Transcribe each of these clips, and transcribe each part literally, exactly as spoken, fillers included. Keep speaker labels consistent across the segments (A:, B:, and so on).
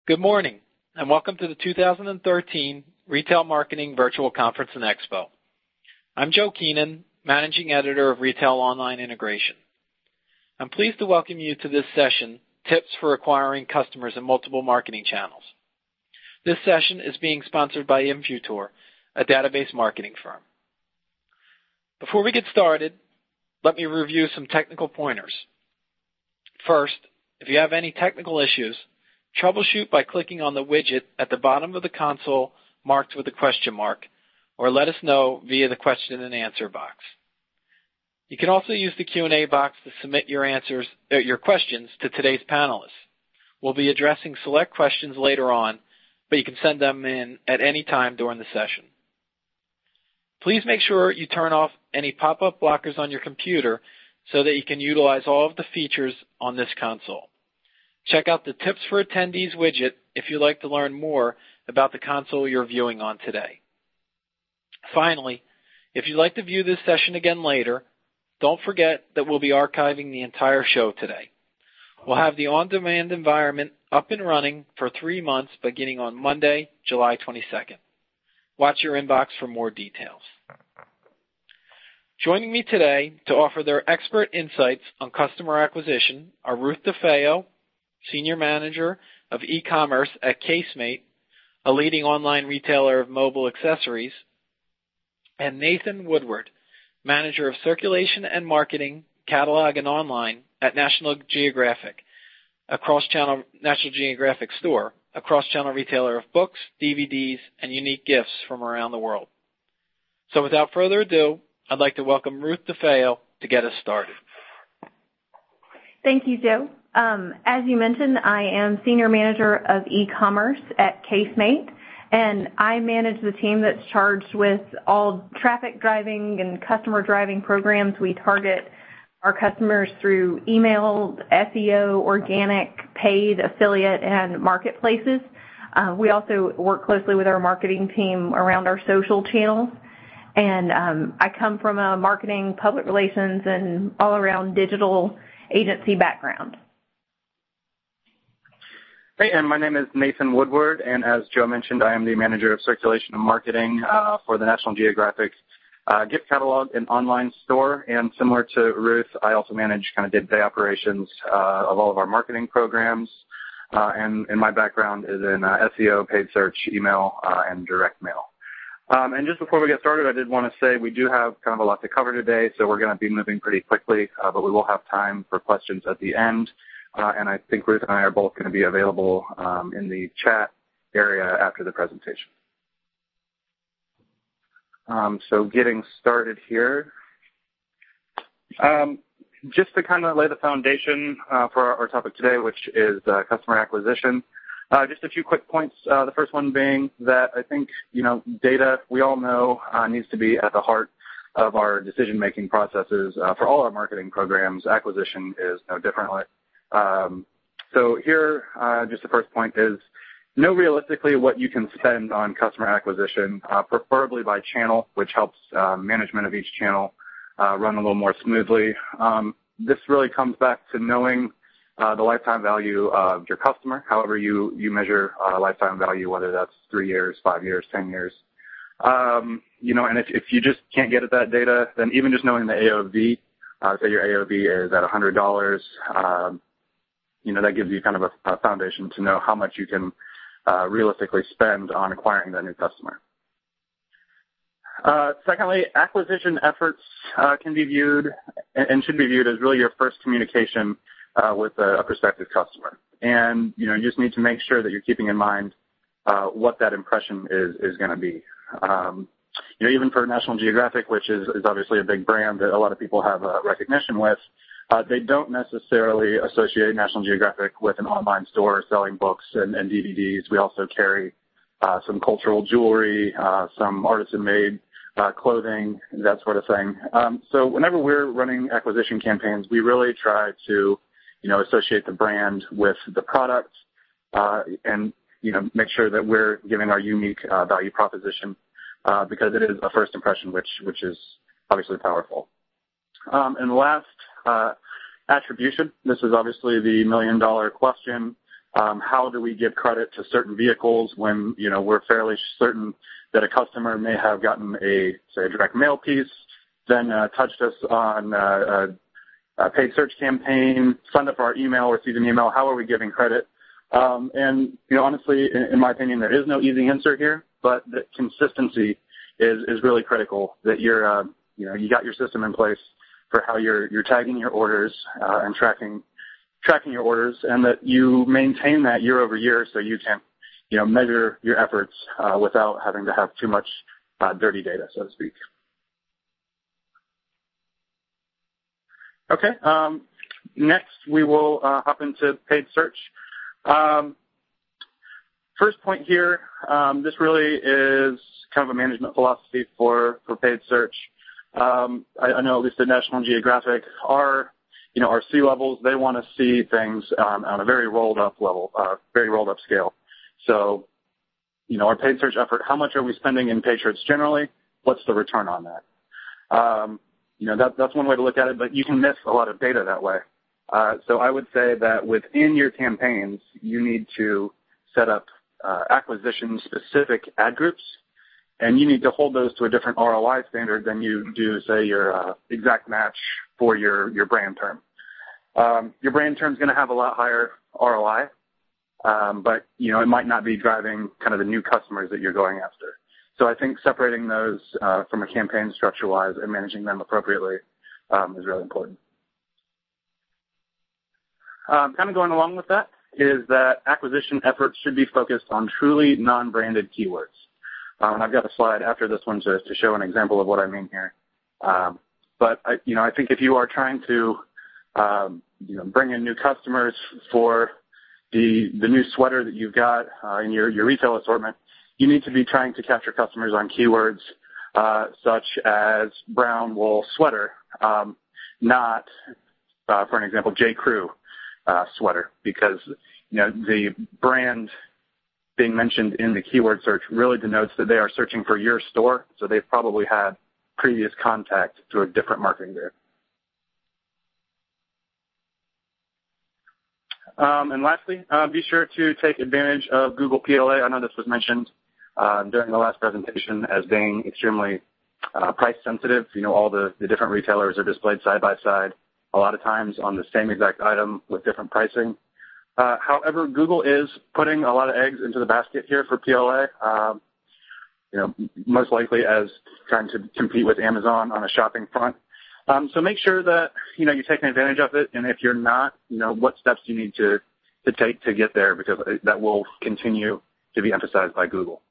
A: Good morning, and welcome to the two thousand thirteen Retail Marketing Virtual Conference and Expo. I'm Joe Keenan, Managing Editor of Retail Online Integration. I'm pleased to welcome you to this session, Tips for Acquiring Customers in Multiple Marketing Channels. This session is being sponsored by Infutor, a database marketing firm. Before we get started, let me review some technical pointers. First, if you have any technical issues, troubleshoot by clicking on the widget at the bottom of the console marked with a question mark, or let us know via the question and answer box. You can also use the Q and A box to submit your answers, uh, your questions to today's panelists. We'll be addressing select questions later on, but you can send them in at any time during the session. Please make sure you turn off any pop-up blockers on your computer so that you can utilize all of the features on this console. Check out the Tips for Attendees widget if you'd like to learn more about the console you're viewing on today. Finally, if you'd like to view this session again later, don't forget that we'll be archiving the entire show today. We'll have the on-demand environment up and running for three months beginning on Monday, July twenty-second. Watch your inbox for more details. Joining me today to offer their expert insights on customer acquisition are Ruth DeFeo, Senior Manager of E-Commerce at Casemate, a leading online retailer of mobile accessories, and Nathan Woodward, Manager of Circulation and Marketing, Catalog and Online at National Geographic, a cross-channel National Geographic store, a cross-channel retailer of books, D V Ds, and unique gifts from around the world. So without further ado, I'd like to welcome Ruth DeFeo to get us started.
B: Thank you, Joe. Um, as you mentioned, I am Senior Manager of E-Commerce at Casemate, and I manage the team that's charged with all traffic driving and customer driving programs. We target our customers through email, S E O, organic, paid, affiliate, and marketplaces. Uh, we also work closely with our marketing team around our social channels. And um, I come from a marketing, public relations, and all-around digital agency background.
C: Hey, and my name is Nathan Woodward, and as Joe mentioned, I am the Manager of Circulation and Marketing uh, for the National Geographic uh, gift catalog and online store. And similar to Ruth, I also manage kind of day-to-day operations uh, of all of our marketing programs. Uh, and, and my background is in uh, S E O, paid search, email, uh, and direct mail. Um, and just before we get started, I did want to say we do have kind of a lot to cover today, so we're going to be moving pretty quickly, uh, but we will have time for questions at the end. Uh, and I think Ruth and I are both going to be available um, in the chat area after the presentation. Um, so getting started here. Um, just to kind of lay the foundation uh, for our, our topic today, which is uh, customer acquisition. Uh, just a few quick points. Uh, the first one being that I think, you know, data, we all know, uh, needs to be at the heart of our decision-making processes uh, for all our marketing programs. Acquisition is no different. Um, so here, uh, just the first point is know realistically what you can spend on customer acquisition, uh, preferably by channel, which helps uh, management of each channel uh, run a little more smoothly. Um, this really comes back to knowing Uh, the lifetime value of your customer, however you, you measure uh, lifetime value, whether that's three years, five years, ten years. Um, you know, and if, if you just can't get at that data, then even just knowing the A O V, uh, say your A O V is at one hundred dollars, um, you know, that gives you kind of a, a foundation to know how much you can uh, realistically spend on acquiring that new customer. Uh, secondly, acquisition efforts uh, can be viewed and, and should be viewed as really your first communication Uh, with a, a prospective customer. And, you know, you just need to make sure that you're keeping in mind uh, what that impression is, is going to be. Um, you know, even for National Geographic, which is, is obviously a big brand that a lot of people have uh, recognition with, uh, they don't necessarily associate National Geographic with an online store selling books and, and D V Ds. We also carry uh, some cultural jewelry, uh, some artisan-made uh, clothing, that sort of thing. Um, so whenever we're running acquisition campaigns, we really try to you know, associate the brand with the product, uh, and, you know, make sure that we're giving our unique uh, value proposition, uh, because it is a first impression, which, which is obviously powerful. Um, and last, uh, attribution. This is obviously the million dollar question. Um, how do we give credit to certain vehicles when, you know, we're fairly certain that a customer may have gotten a, say, a direct mail piece, then uh, touched us on uh, a, a paid search campaign, signed up for our email, received an email. How are we giving credit? Um, and, you know, honestly, in, in my opinion, there is no easy answer here, but the consistency is, is really critical, that you're, uh, you know, you got your system in place for how you're, you're tagging your orders uh, and tracking tracking your orders, and that you maintain that year over year so you can, you know, measure your efforts uh, without having to have too much uh, dirty data, so to speak. Okay. Um, next, we will uh, hop into paid search. Um, first point here, um, this really is kind of a management philosophy for, for paid search. Um, I, I know at least at National Geographic, our You know, our C levels, they want to see things um, on a very rolled up level, uh, very rolled up scale. So, you know, our paid search effort, how much are we spending in paid search generally? What's the return on that? Um, you know, that, that's one way to look at it, but you can miss a lot of data that way. Uh, so I would say that within your campaigns, you need to set up uh, acquisition-specific ad groups, and you need to hold those to a different R O I standard than you do, say, your uh, exact match for your, your brand term. Um, your brand term is going to have a lot higher R O I, um, but, you know, it might not be driving kind of the new customers that you're going after. So I think separating those uh, from a campaign structure-wise and managing them appropriately um, is really important. Um, kind of going along with that is that acquisition efforts should be focused on truly non-branded keywords. Um, and I've got a slide after this one to, to show an example of what I mean here. Um, but, I, you know, I think if you are trying to, um, you know, bring in new customers for the the new sweater that you've got uh, in your, your retail assortment, you need to be trying to capture customers on keywords uh, such as brown wool sweater, um, not, uh, for an example, J. Crew uh, sweater, because, you know, the brand being mentioned in the keyword search really denotes that they are searching for your store, so they've probably had previous contact through a different marketing group. Um, and lastly, uh, be sure to take advantage of Google P L A. I know this was mentioned uh, during the last presentation as being extremely uh, price sensitive. You know, all the, the different retailers are displayed side by side, a lot of times on the same exact item with different pricing. Uh, however, Google is putting a lot of eggs into the basket here for P L A, um, you know, most likely as trying to compete with Amazon on a shopping front. Um, so make sure that, you know, you're taking advantage of it, and if you're not, you know, what steps do you need to, to take to get there, because that will continue to be emphasized by Google.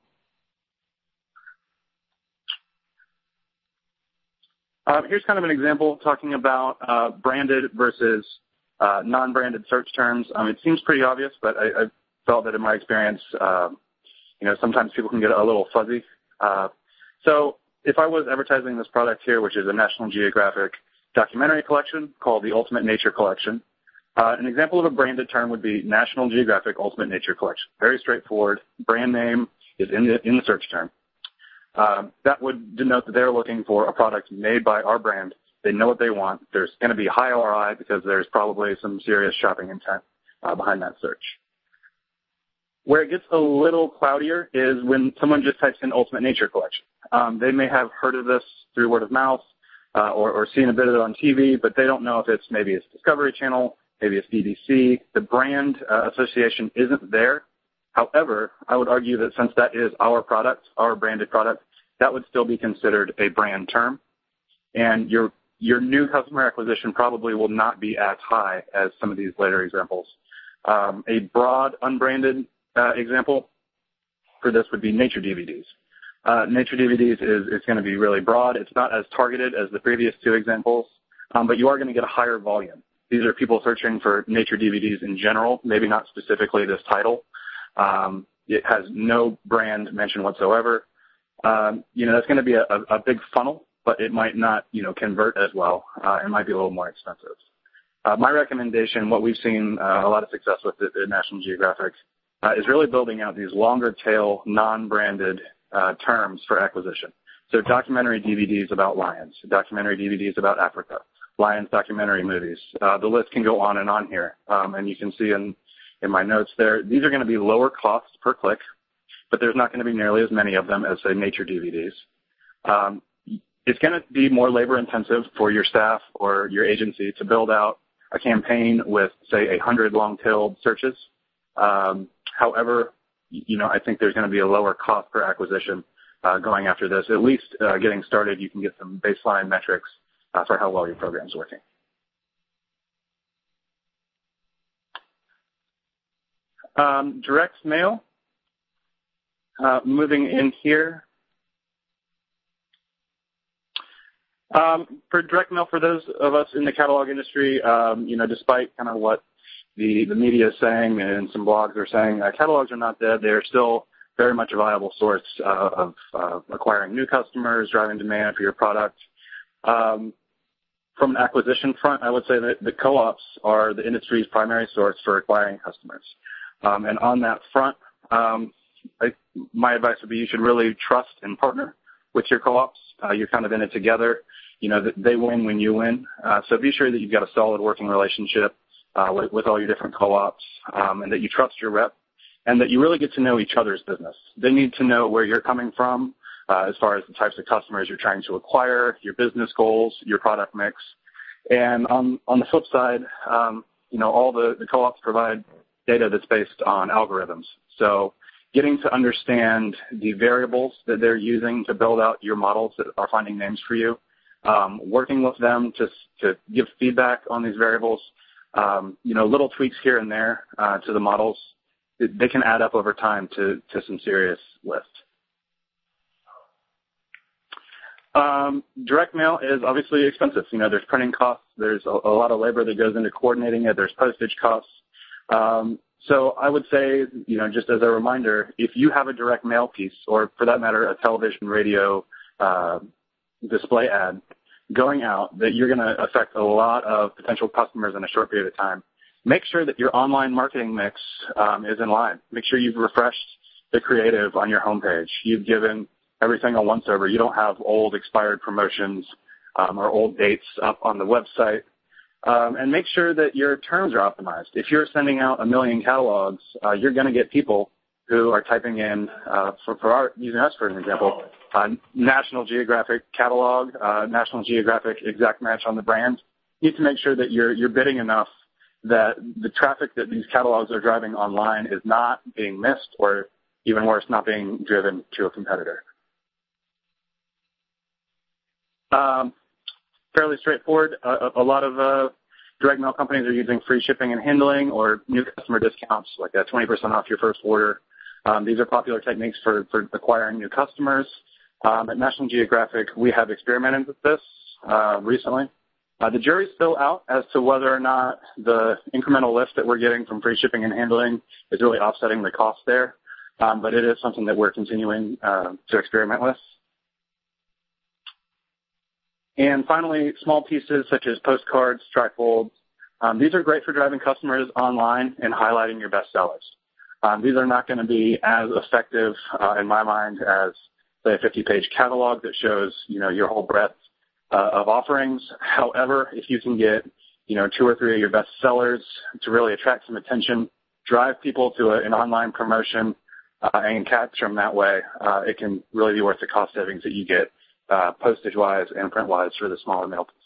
C: Uh, here's kind of an example talking about uh, branded versus Uh, non-branded search terms. Um, it seems pretty obvious, but I, I felt that in my experience, uh, you know, sometimes people can get a little fuzzy. Uh, so if I was advertising this product here, which is a National Geographic documentary collection called the Ultimate Nature Collection, uh, an example of a branded term would be National Geographic Ultimate Nature Collection. Very straightforward. Brand name is in the, in the search term. Um, that would denote that they're looking for a product made by our brand. They know what they want. There's going to be high R O I because there's probably some serious shopping intent uh, behind that search. Where it gets a little cloudier is when someone just types in Ultimate Nature Collection. Um, they may have heard of this through word of mouth uh, or, or seen a bit of it on T V, but they don't know if it's maybe it's Discovery Channel, maybe it's B B C. The brand uh, association isn't there. However, I would argue that since that is our product, our branded product, that would still be considered a brand term. And your Your new customer acquisition probably will not be as high as some of these later examples. Um, a broad, unbranded uh, example for this would be nature D V Ds. Uh, nature D V Ds is, is going to be really broad. It's not as targeted as the previous two examples, um, but you are going to get a higher volume. These are people searching for nature D V Ds in general, maybe not specifically this title. Um, it has no brand mention whatsoever. Um, you know, that's going to be a, a, a big funnel, but it might not, you know, convert as well. Uh, it might be a little more expensive. Uh, my recommendation, what we've seen uh, a lot of success with at, at National Geographic, uh, is really building out these longer tail, non-branded uh, terms for acquisition. So documentary D V Ds about lions, documentary D V Ds about Africa, lions documentary movies. Uh, the list can go on and on here. Um, and you can see in, in my notes there. These are going to be lower cost per click, but there's not going to be nearly as many of them as, say, nature D V Ds. Um, it's going to be more labor intensive for your staff or your agency to build out a campaign with, say, a hundred long-tailed searches. Um, however, you know, I think there's going to be a lower cost per acquisition uh, going after this. At least uh, getting started, you can get some baseline metrics uh, for how well your program's working. Um, direct mail, uh, moving in here. Um, for direct mail, for those of us in the catalog industry, um, you know, despite kind of what the, the media is saying and some blogs are saying, uh, catalogs are not dead. They're still very much a viable source uh, of uh, acquiring new customers, driving demand for your product. Um, from an acquisition front, I would say that the co-ops are the industry's primary source for acquiring customers. Um, and on that front, um, I, my advice would be you should really trust and partner with your co-ops. Uh, you're kind of in it together. You know, they win when you win. Uh, so be sure that you've got a solid working relationship uh, with, with all your different co-ops, um, and that you trust your rep, and that you really get to know each other's business. They need to know where you're coming from uh, as far as the types of customers you're trying to acquire, your business goals, your product mix. And on, on the flip side, um, you know, all the, the co-ops provide data that's based on algorithms. So getting to understand the variables that they're using to build out your models that are finding names for you, um, working with them to, to give feedback on these variables, um, you know, little tweaks here and there uh, to the models, they can add up over time to, to some serious lift. Um, direct mail is obviously expensive. You know, there's printing costs. There's a, a lot of labor that goes into coordinating it. There's postage costs. Um, so I would say, you know, just as a reminder, if you have a direct mail piece, or for that matter, a television, radio, uh, display ad going out that you're going to affect a lot of potential customers in a short period of time, make sure that your online marketing mix um, is in line. Make sure you've refreshed the creative on your homepage. You've given everything a once-over. You don't have old expired promotions um, or old dates up on the website. Um, and make sure that your terms are optimized. If you're sending out a million catalogs, uh, you're going to get people who are typing in, uh, for, for our, using us for an example, uh, National Geographic catalog, uh, National Geographic exact match on the brand. You need to make sure that you're, you're bidding enough that the traffic that these catalogs are driving online is not being missed, or even worse, not being driven to a competitor. Um, fairly straightforward. Uh, a lot of uh, direct mail companies are using free shipping and handling or new customer discounts, like a twenty percent off your first order. Um, these are popular techniques for, for acquiring new customers. Um, at National Geographic, we have experimented with this uh, recently. Uh, the jury's still out as to whether or not the incremental lift that we're getting from free shipping and handling is really offsetting the cost there, um, but it is something that we're continuing uh, to experiment with. And finally, small pieces such as postcards, trifolds. Um, these are great for driving customers online and highlighting your best sellers. Um, these are not going to be as effective, uh, in my mind, as, say, a fifty-page catalog that shows, you know, your whole breadth uh, of offerings. However, if you can get, you know, two or three of your best sellers to really attract some attention, drive people to a, an online promotion, uh, and capture them that way, uh, it can really be worth the cost savings that you get Uh, postage-wise and print-wise for the smaller mail piece.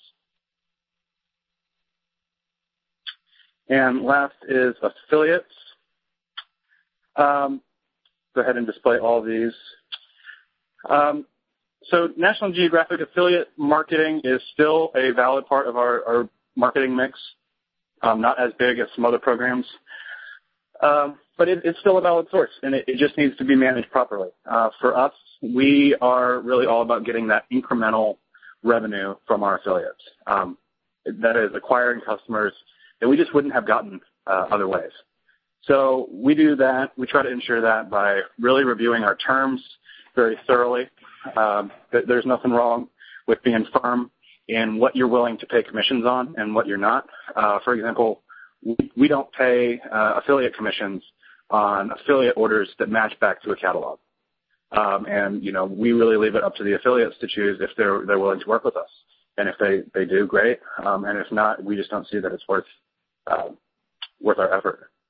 C: And last is affiliates. Um, go ahead and display all these. Um, so National Geographic affiliate marketing is still a valid part of our, our marketing mix, um, not as big as some other programs. Um, but it, it's still a valid source, and it, it just needs to be managed properly. Uh, for us, we are really all about getting that incremental revenue from our affiliates. Um, that is acquiring customers that we just wouldn't have gotten uh, other ways. So we do that. We try to ensure that by really reviewing our terms very thoroughly. Um, there's nothing wrong with being firm in what you're willing to pay commissions on and what you're not. Uh, for example, we, we don't pay uh, affiliate commissions on affiliate orders that match back to a catalog. Um, and, you know, we really leave it up to the affiliates to choose if they're they're willing to work with us. And if they, they do, great. Um, and if not, we just don't see that it's worth uh, worth our effort.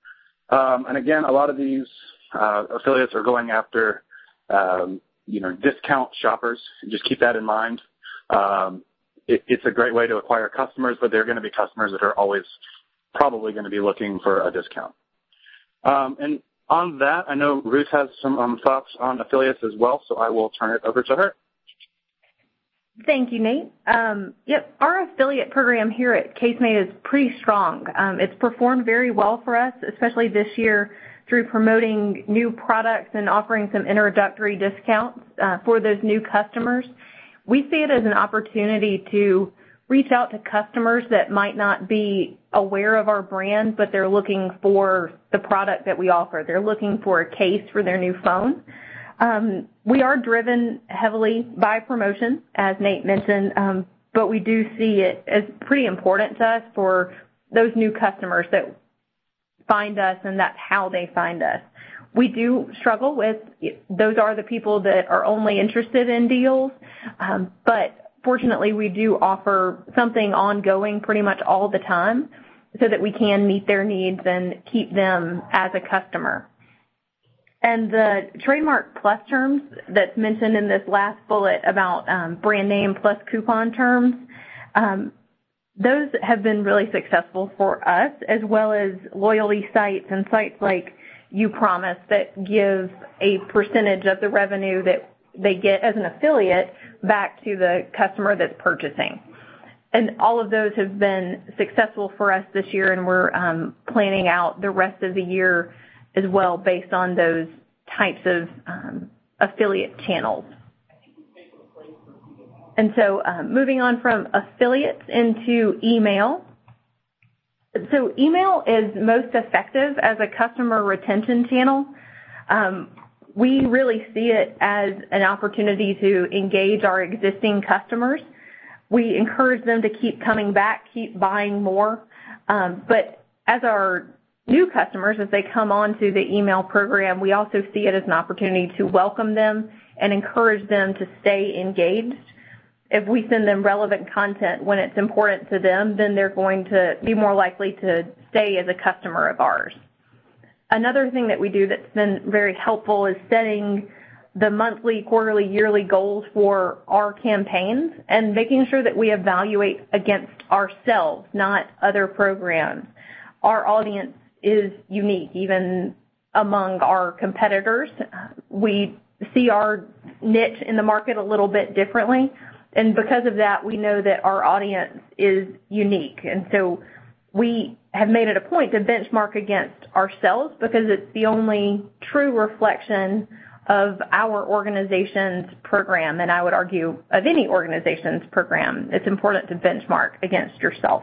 C: Um, and again, a lot of these uh, affiliates are going after, um, you know, discount shoppers. Just keep that in mind. Um, it, it's a great way to acquire customers, but they're going to be customers that are always probably going to be looking for a discount. Um, and on that, I know Ruth has some um, thoughts on affiliates as well, so I will turn it over to her.
B: Thank you, Nate. Um, yep, our affiliate program here at Casemate is pretty strong. Um, it's performed very well for us, especially this year through promoting new products and offering some introductory discounts uh, for those new customers. We see it as an opportunity to reach out to customers that might not be aware of our brand, but they're looking for the product that we offer. They're looking for a case for their new phone. Um, we are driven heavily by promotion, as Nate mentioned, um, but we do see it as pretty important to us for those new customers that find us, and that's how they find us. We do struggle with, those are the people that are only interested in deals, um, but fortunately we do offer something ongoing pretty much all the time so that we can meet their needs and keep them as a customer. And the Trademark Plus terms that's mentioned in this last bullet about um, brand name plus coupon terms, um, those have been really successful for us, as well as loyalty sites and sites like uPromise that give a percentage of the revenue that they get as an affiliate back to the customer that's purchasing. And all of those have been successful for us this year, and we're um, planning out the rest of the year as well based on those types of um, affiliate channels. And so um, moving on from affiliates into email. So email is most effective as a customer retention channel. Um, we really see it as an opportunity to engage our existing customers. We encourage them to keep coming back, keep buying more. Um, but as our new customers, as they come onto the email program, we also see it as an opportunity to welcome them and encourage them to stay engaged. If we send them relevant content when it's important to them, then they're going to be more likely to stay as a customer of ours. Another thing that we do that's been very helpful is setting the monthly, quarterly, yearly goals for our campaigns and making sure that we evaluate against ourselves, not other programs. Our audience is unique, even among our competitors. We see our niche in the market a little bit differently, and because of that, we know that our audience is unique. And so we have made it a point to benchmark against ourselves because it's the only true reflection of our organization's program, and I would argue of any organization's program. It's important to benchmark against yourself.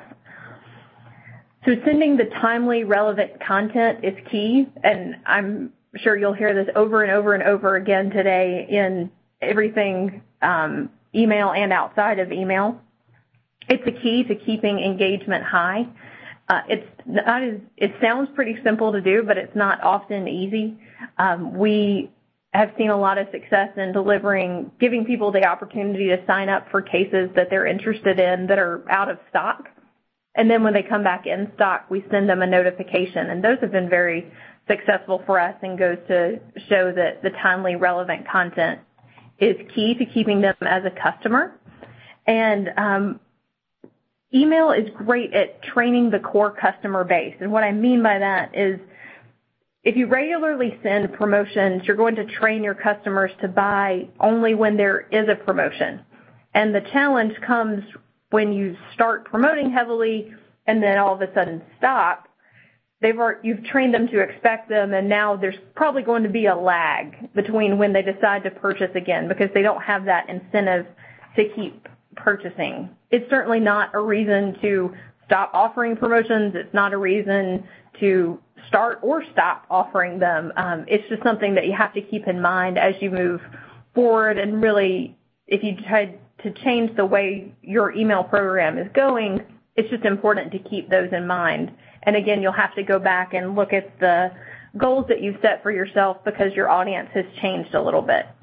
B: So sending the timely, relevant content is key, and I'm sure you'll hear this over and over and over again today in everything um, email and outside of email. It's a key to keeping engagement high. Uh, it's not as, it sounds pretty simple to do, but it's not often easy. Um, we have seen a lot of success in delivering, giving people the opportunity to sign up for cases that they're interested in that are out of stock. And then when they come back in stock, we send them a notification. And those have been very successful for us and goes to show that the timely, relevant content is key to keeping them as a customer. And um, email is great at training the core customer base. And what I mean by that is if you regularly send promotions, you're going to train your customers to buy only when there is a promotion. And the challenge comes when you start promoting heavily and then all of a sudden stop. They've already, you've trained them to expect them, and now there's probably going to be a lag between when they decide to purchase again because they don't have that incentive to keep purchasing. It's certainly not a reason to stop offering promotions. It's not a reason to start or stop offering them. Um, it's just something that you have to keep in mind as you move forward, and really, if you try to change the way your email program is going, it's just important to keep those in mind. And again, you'll have to go back and look at the goals that you've set for yourself because your audience has changed a little bit.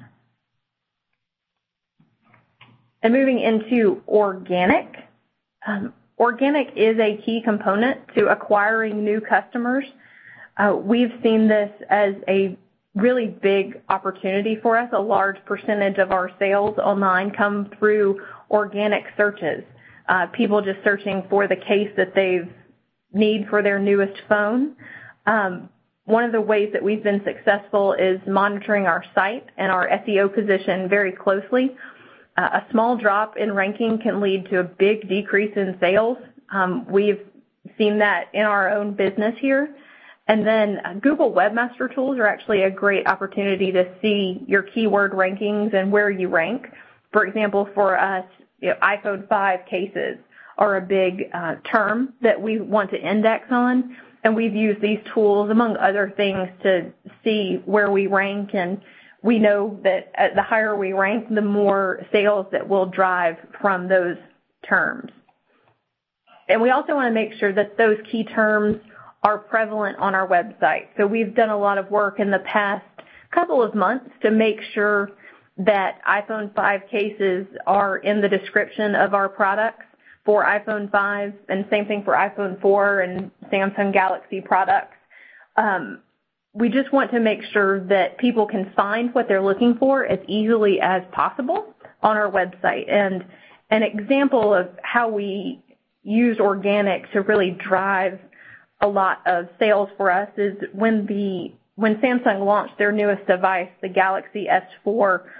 B: And moving into organic, um, organic is a key component to acquiring new customers. Uh, we've seen this as a really big opportunity for us. A large percentage of our sales online come through organic searches, uh, people just searching for the case that they need for their newest phone. Um, one of the ways that we've been successful is monitoring our site and our S E O position very closely. Uh, a small drop in ranking can lead to a big decrease in sales. Um, we've seen that in our own business here. And then uh, Google Webmaster Tools are actually a great opportunity to see your keyword rankings and where you rank. For example, for us, you know, iPhone five cases are a big uh, term that we want to index on, and we've used these tools, among other things, to see where we rank, and we know that at the higher we rank, the more sales that we'll drive from those terms. And we also want to make sure that those key terms are prevalent on our website. So we've done a lot of work in the past couple of months to make sure that iPhone five cases are in the description of our products for iPhone five, and same thing for iPhone four and Samsung Galaxy products. Um, we just want to make sure that people can find what they're looking for as easily as possible on our website. And an example of how we use organic to really drive a lot of sales for us is when the when Samsung launched their newest device, the Galaxy S four,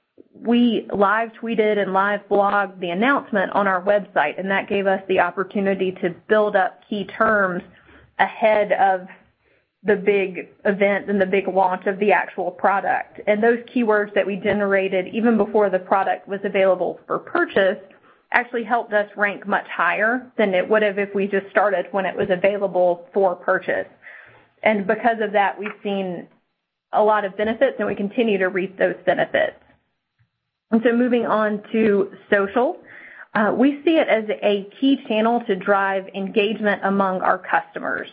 B: we live tweeted and live blogged the announcement on our website, and that gave us the opportunity to build up key terms ahead of the big event and the big launch of the actual product. And those keywords that we generated even before the product was available for purchase actually helped us rank much higher than it would have if we just started when it was available for purchase. And because of that, we've seen a lot of benefits, and we continue to reap those benefits. And so moving on to social, uh, we see it as a key channel to drive engagement among our customers.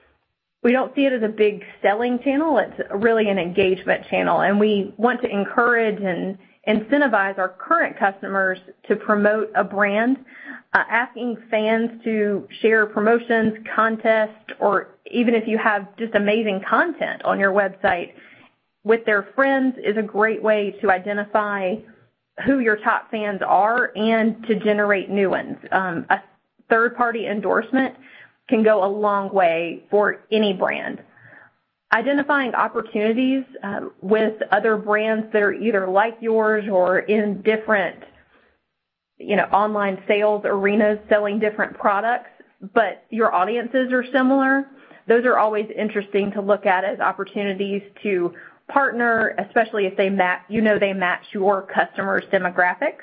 B: We don't see it as a big selling channel. It's really an engagement channel, and we want to encourage and incentivize our current customers to promote a brand, uh, asking fans to share promotions, contests, or even if you have just amazing content on your website with their friends is a great way to identify who your top fans are and to generate new ones. Um, a third-party endorsement can go a long way for any brand. Identifying opportunities uh, with other brands that are either like yours or in different, you know, online sales arenas selling different products, but your audiences are similar. Those are always interesting to look at as opportunities to partner, especially if they match, you know, they match your customers' demographics.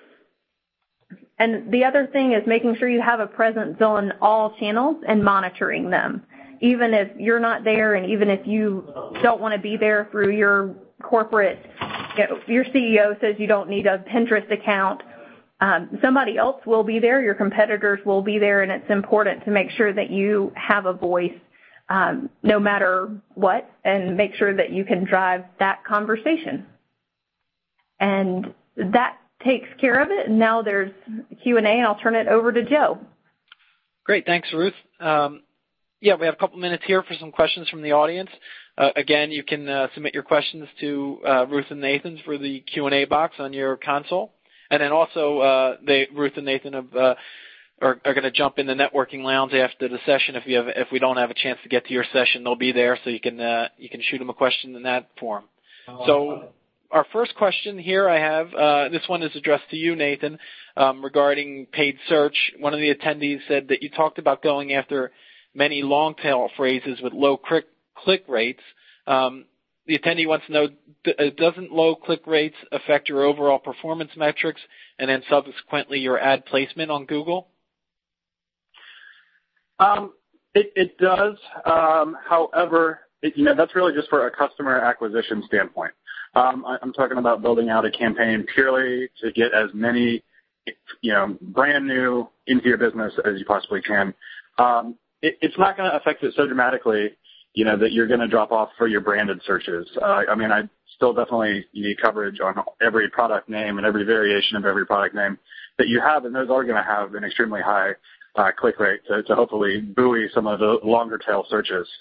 B: And the other thing is making sure you have a presence on all channels and monitoring them. Even if you're not there, and even if you don't want to be there through your corporate, you know, your C E O says you don't need a Pinterest account, um, somebody else will be there, your competitors will be there, and it's important to make sure that you have a voice um, no matter what, and make sure that you can drive that conversation. And that takes care of it. And now there's Q and A, and I'll turn it over to Joe.
A: Great. Thanks, Ruth. Um, Yeah, we have a couple minutes here for some questions from the audience. Uh, again, you can uh, submit your questions to uh, Ruth and Nathan for the Q and A box on your console. And then also, uh, they, Ruth and Nathan have, uh, are, are going to jump in the networking lounge after the session. If you have, if we don't have a chance to get to your session, they'll be there, so you can uh, you can shoot them a question in that form. So our first question here I have, uh, this one is addressed to you, Nathan, um, regarding paid search. One of the attendees said that you talked about going after many long-tail phrases with low click, click rates. Um, the attendee wants to know, doesn't low click rates affect your overall performance metrics and then subsequently your ad placement on Google?
C: Um, it, it does. Um, however, it, you know, that's really just for a customer acquisition standpoint. Um, I, I'm talking about building out a campaign purely to get as many, you know, brand new into your business as you possibly can. Um, It, it's not going to affect it so dramatically, you know, that you're going to drop off for your branded searches. Uh, I mean, I still definitely need coverage on every product name and every variation of every product name that you have, and those are going to have an extremely high uh, click rate to, to hopefully buoy some of the longer tail searches.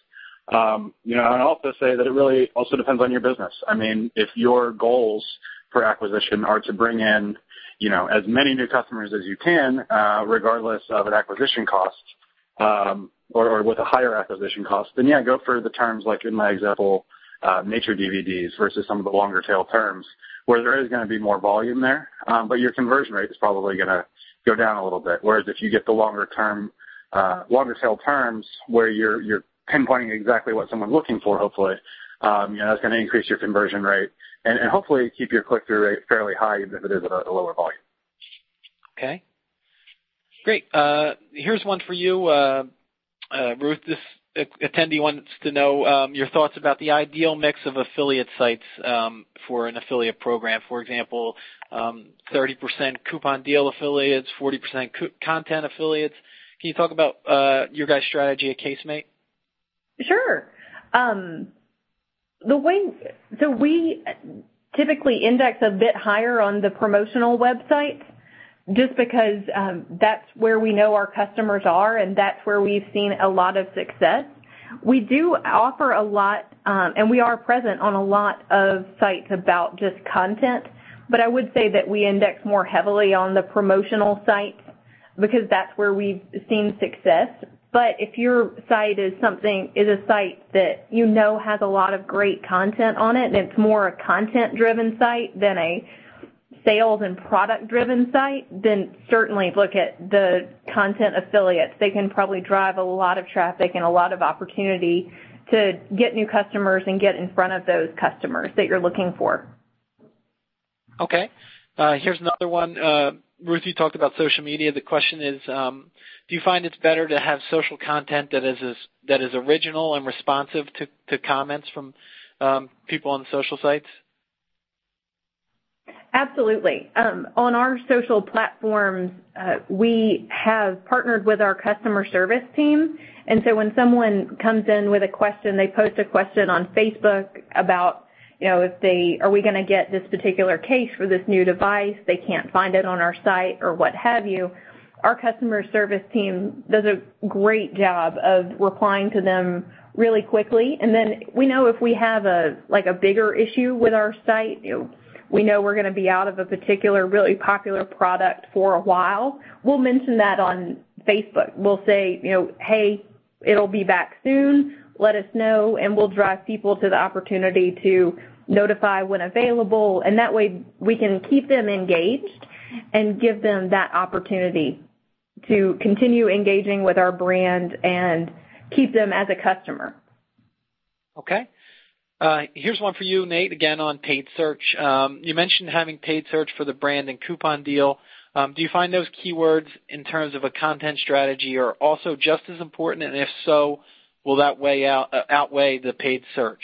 C: Um, you know, and I'll also say that it really also depends on your business. I mean, if your goals for acquisition are to bring in, you know, as many new customers as you can, uh, regardless of an acquisition cost, um, or, or with a higher acquisition cost, then yeah, go for the terms like in my example, uh, nature D V Ds versus some of the longer tail terms where there is going to be more volume there, um, but your conversion rate is probably going to go down a little bit. Whereas if you get the longer term, uh, longer tail terms where you're, you're pinpointing exactly what someone's looking for, hopefully, um, you know, that's going to increase your conversion rate and, and hopefully keep your click-through rate fairly high even if it is at a, a lower volume.
A: Okay. Great. Uh, here's one for you, uh, uh, Ruth. This attendee wants to know um, your thoughts about the ideal mix of affiliate sites um, for an affiliate program. For example, um, thirty percent coupon deal affiliates, forty percent co- content affiliates. Can you talk about uh, your guys' strategy at Casemate?
B: Sure. Um, the way so we typically index a bit higher on the promotional website, just because um, that's where we know our customers are and that's where we've seen a lot of success. We do offer a lot, um, and we are present on a lot of sites about just content, but I would say that we index more heavily on the promotional sites because that's where we've seen success. But if your site is something, is a site that you know has a lot of great content on it, and it's more a content-driven site than a sales and product-driven site, then certainly look at the content affiliates. They can probably drive a lot of traffic and a lot of opportunity to get new customers and get in front of those customers that you're looking for.
A: Okay. Uh, here's another one. Uh, Ruth, you talked about social media. The question is, um, do you find it's better to have social content that is, is that is original and responsive to, to comments from um, people on social sites?
B: Absolutely. Um, on our social platforms, uh, we have partnered with our customer service team. And so when someone comes in with a question, they post a question on Facebook about, you know, if they, are we going to get this particular case for this new device? They can't find it on our site or what have you. Our customer service team does a great job of replying to them really quickly. And then we know if we have a, like a bigger issue with our site, you know, we know we're going to be out of a particular really popular product for a while, we'll mention that on Facebook. We'll say, you know, hey, it'll be back soon. Let us know, and we'll drive people to the opportunity to notify when available. And that way we can keep them engaged and give them that opportunity to continue engaging with our brand and keep them as a customer.
A: Okay. Uh, here's one for you, Nate, again on paid search. Um, you mentioned having paid search for the brand and coupon deal. Um, do you find those keywords in terms of a content strategy are also just as important? And if so, will that weigh out, uh, outweigh the paid search?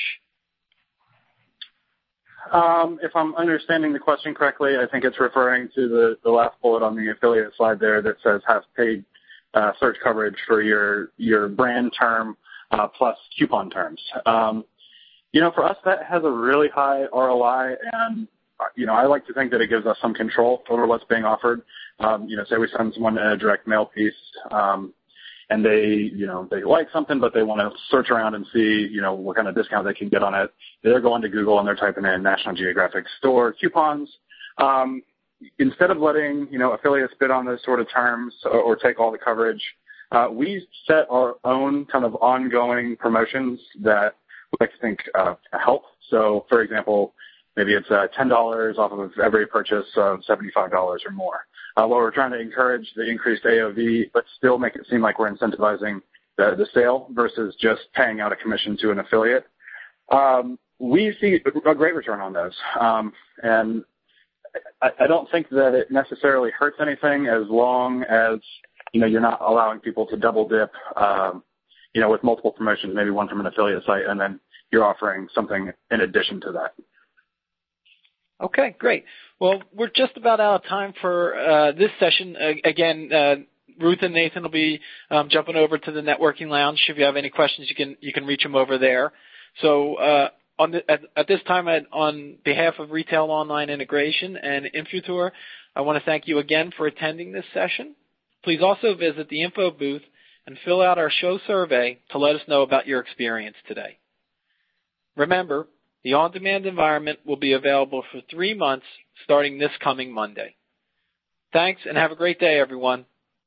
C: Um, if I'm understanding the question correctly, I think it's referring to the, the last bullet on the affiliate slide there that says have paid uh, search coverage for your, your brand term uh, plus coupon terms. Um, You know, for us, that has a really high R O I, and, you know, I like to think that it gives us some control over what's being offered. Um, you know, say we send someone a direct mail piece, um, and they, you know, they like something, but they want to search around and see, you know, what kind of discount they can get on it. They're going to Google and they're typing in National Geographic store coupons. Um, instead of letting, you know, affiliates bid on those sort of terms or, or take all the coverage, uh, we set our own kind of ongoing promotions that we like to think uh, help. So, for example, maybe it's uh, ten dollars off of every purchase of seventy-five dollars or more. Uh, where we're trying to encourage the increased A O V, but still make it seem like we're incentivizing the, the sale versus just paying out a commission to an affiliate. Um, we see a great return on those. Um, and I, I don't think that it necessarily hurts anything as long as, you know, you're not allowing people to double dip, um, you know, with multiple promotions, maybe one from an affiliate site, and then you're offering something in addition to that.
A: Okay, great. Well, we're just about out of time for uh, this session. Uh, again, uh, Ruth and Nathan will be um, jumping over to the networking lounge. If you have any questions, you can you can reach them over there. So uh, on the, at, at this time, I'd, on behalf of Retail Online Integration and Infutor, I want to thank you again for attending this session. Please also visit the info booth and fill out our show survey to let us know about your experience today. Remember, the on-demand environment will be available for three months starting this coming Monday. Thanks, and have a great day, everyone.